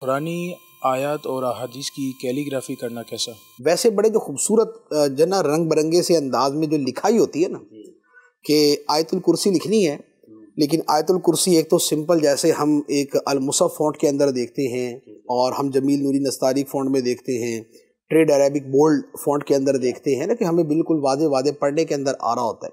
قرآنی آیات اور احادیث کی کیلیگرافی کرنا کیسا؟ ویسے بڑے جو خوبصورت جنا رنگ برنگے سے انداز میں جو لکھائی ہوتی ہے نا کہ آیت الکرسی لکھنی ہے، لیکن آیت الکرسی ایک تو سمپل جیسے ہم ایک المصحف فونٹ کے اندر دیکھتے ہیں اور ہم جمیل نوری نستعلیق فونٹ میں دیکھتے ہیں، ٹریڈ عربک بولڈ فونٹ کے اندر دیکھتے ہیں نا کہ ہمیں بالکل واضح واضح پڑھنے کے اندر آ رہا ہوتا ہے۔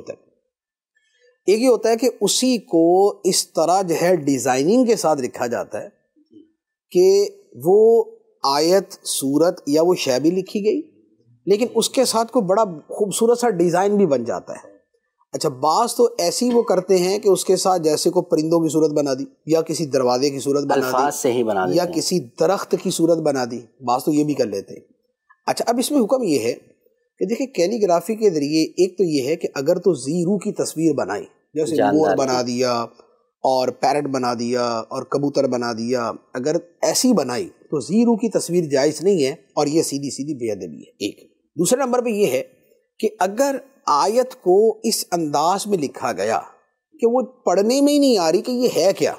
ایک یہ ہوتا ہے کہ اسی کو اس طرح جو ہے ڈیزائننگ کے ساتھ لکھا جاتا ہے کہ وہ آیت سورت یا وہ شے بھی لکھی گئی لیکن اس کے ساتھ کوئی بڑا خوبصورت سا ڈیزائن بھی بن جاتا ہے۔ اچھا، بعض تو ایسی وہ کرتے ہیں کہ اس کے ساتھ جیسے کوئی پرندوں کی صورت بنا دی یا کسی دروازے کی صورت بنا دی، الفاظ سے ہی بنا دیتے یا کسی درخت کی صورت بنا دی، بعض تو یہ بھی کر لیتے ہیں۔ اچھا، اب اس میں حکم یہ ہے کہ دیکھیں کیلیگرافی کے ذریعے ایک تو یہ ہے کہ اگر تو زیرو کی تصویر بنائی، جیسے مور بنا دیا اور پیرٹ بنا دیا اور کبوتر بنا دیا، اگر ایسی بنائی تو زیرو کی تصویر جائز نہیں ہے اور یہ سیدھی سیدھی بے ادبی ہے۔ ایک دوسرے نمبر پہ یہ ہے کہ اگر آیت کو اس انداز میں لکھا گیا کہ وہ پڑھنے میں ہی نہیں آ رہی کہ یہ ہے کیا،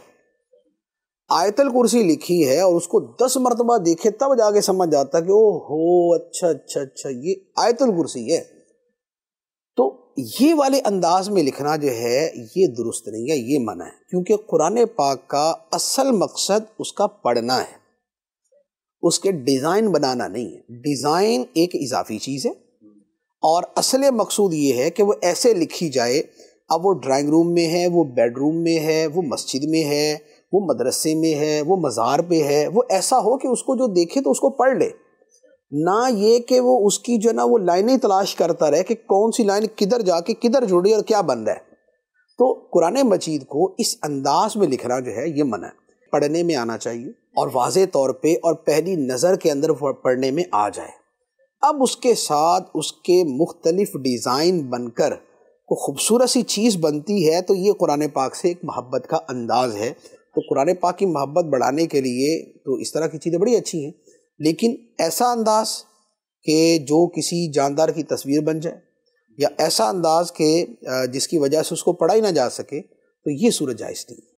آیت الکرسی لکھی ہے اور اس کو 10 مرتبہ دیکھے تب جا کے سمجھ جاتا کہ او ہو اچھا یہ آیت الکرسی ہے، تو یہ والے انداز میں لکھنا جو ہے یہ درست نہیں ہے، یہ منع ہے، کیونکہ قرآن پاک کا اصل مقصد اس کا پڑھنا ہے، اس کے ڈیزائن بنانا نہیں ہے۔ ڈیزائن ایک اضافی چیز ہے اور اصل مقصود یہ ہے کہ وہ ایسے لکھی جائے، اب وہ ڈرائنگ روم میں ہے، وہ بیڈ روم میں ہے، وہ مسجد میں ہے، وہ مدرسے میں ہے، وہ مزار پہ ہے، وہ ایسا ہو کہ اس کو جو دیکھے تو اس کو پڑھ لے، نہ یہ کہ وہ اس کی جو نا وہ لائنیں تلاش کرتا رہے کہ کون سی لائن کدھر جا کے کدھر جڑی اور کیا بن رہا ہے۔ تو قرآن مجید کو اس انداز میں لکھنا جو ہے یہ منع ہے، پڑھنے میں آنا چاہیے اور واضح طور پہ اور پہلی نظر کے اندر پڑھنے میں آ جائے۔ اب اس کے ساتھ اس کے مختلف ڈیزائن بن کر کوئی خوبصورت سی چیز بنتی ہے تو یہ قرآن پاک سے ایک محبت کا انداز ہے۔ تو قرآن پاک کی محبت بڑھانے کے لیے تو اس طرح کی چیزیں بڑی اچھی ہیں، لیکن ایسا انداز کہ جو کسی جاندار کی تصویر بن جائے یا ایسا انداز کہ جس کی وجہ سے اس کو پڑھا ہی نہ جا سکے، تو یہ صورت جائز نہیں۔